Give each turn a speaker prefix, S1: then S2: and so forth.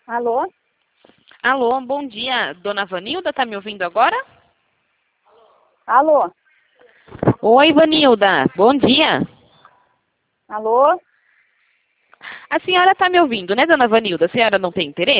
S1: Alô?
S2: Alô, bom dia. Dona Vanilda, tá me ouvindo agora?
S1: Alô?
S2: Oi, Vanilda. Bom dia.
S1: Alô?
S2: A senhora tá me ouvindo, né, Dona Vanilda? A senhora não tem interesse?